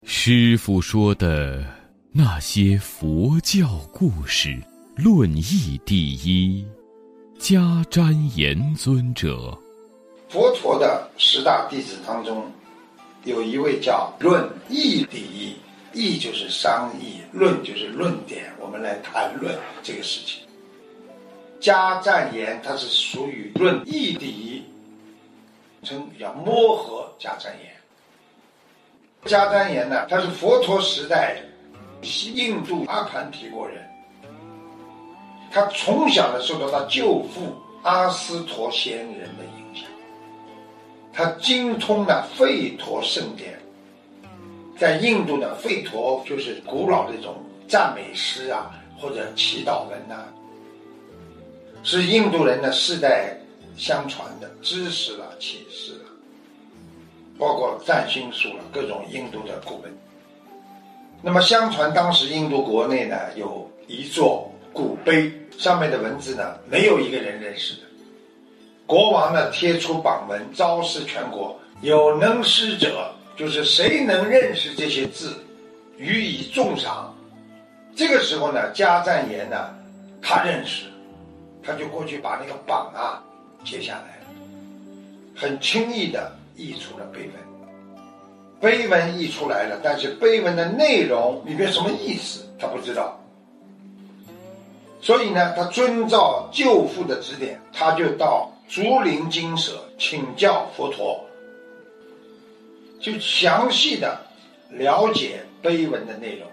师父说的那些佛教故事，论义第一，迦旃延尊者。 佛陀的10大弟子当中，有一位叫论义第一，义就是商议，论就是论点，我们来谈论这个事情。迦旃延他是属于论义第一，称叫摩诃迦旃延。迦旃延呢，他是佛陀时代西印度阿盘提国人，他从小呢受到他舅父阿斯陀仙人的影响，他精通了吠陀圣典。在印度呢，吠陀就是古老的一种赞美诗啊，或者祈祷文啊，是印度人的世代相传的知识了、启示了，包括占星术了，各种印度的古文。那么相传当时印度国内呢，有一座古碑，上面的文字呢，没有一个人认识的。国王呢贴出榜文，昭示全国，有能识者，就是谁能认识这些字，予以重赏。这个时候呢，迦旃延呢，他认识，他就过去把那个榜啊揭下来了，很轻易的译出了碑文。碑文译出来了，但是碑文的内容里面什么意思他不知道，所以呢，他遵照舅父的指点，他就到竹林精舍请教佛陀，就详细的了解碑文的内容。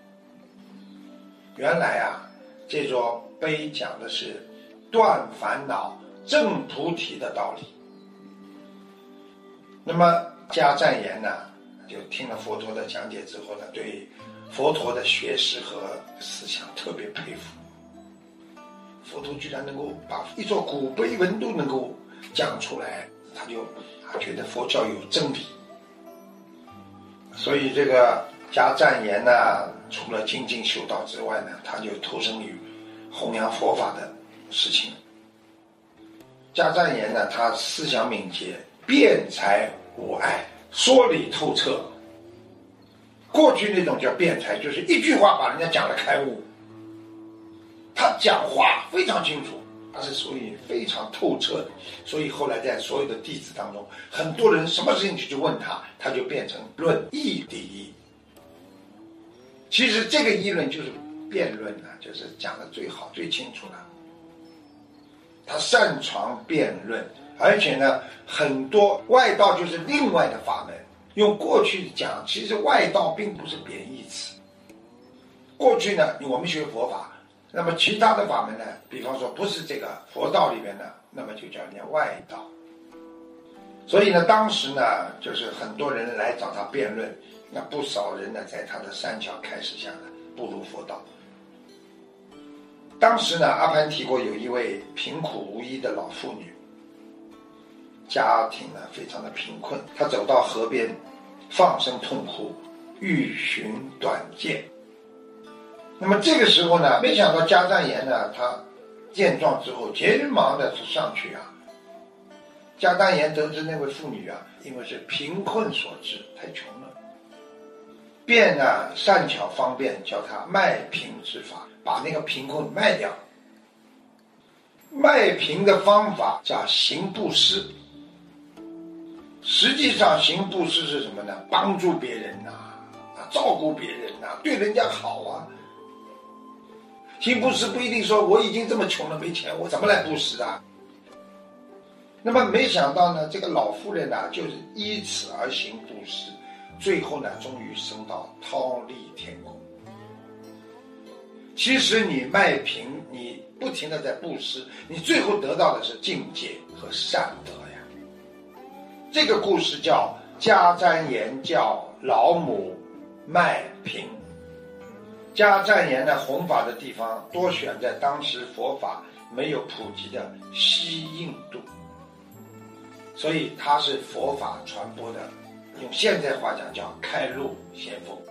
原来啊，这座碑讲的是断烦恼证菩提的道理。那么迦旃延呢，就听了佛陀的讲解之后呢，对佛陀的学识和思想特别佩服。佛陀居然能够把一座古碑文都能够讲出来，他就觉得佛教有真理。所以这个迦旃延呢，除了精进修道之外呢，他就投身于弘扬佛法的事情。迦旃延呢，他思想敏捷，辩才无碍，说理透彻。过去那种叫辩才，就是一句话把人家讲了开悟，他讲话非常清楚，他是属于非常透彻的。所以后来在所有的弟子当中，很多人什么事情去问他，他就变成论义第一。其实这个议论就是辩论啊，就是讲得最好最清楚了。他擅长辩论，而且呢，很多外道就是另外的法门。用过去讲，其实外道并不是贬义词。过去呢，我们学佛法，那么其他的法门呢，比方说不是这个佛道里面的，那么就叫人家外道。所以呢，当时呢，就是很多人来找他辩论，那不少人呢，在他的三桥开始下呢，步入佛道。当时呢，阿盘提国有一位贫苦无依的老妇女，家庭呢非常的贫困，她走到河边，放声痛哭，欲寻短见。那么这个时候呢，没想到迦旃延呢，他见状之后，急忙的上去啊。迦旃延得知那位妇女啊，因为是贫困所致，太穷了，便呢善巧方便教他卖贫之法，把那个贫困卖掉。卖贫的方法叫行布施。实际上行布施是什么呢？帮助别人照顾别人对人家好啊。行布施不一定说我已经这么穷了没钱，我怎么来布施啊？那么没想到呢，这个老妇人呢，就是依此而行布施，最后呢，终于升到忉利天宫。其实你卖贫，你不停地在布施，你最后得到的是境界和善德呀。这个故事叫迦旃延教老母卖贫。迦旃延的弘法的地方多选在当时佛法没有普及的西印度，所以他是佛法传播的，用现在话讲叫开路先锋。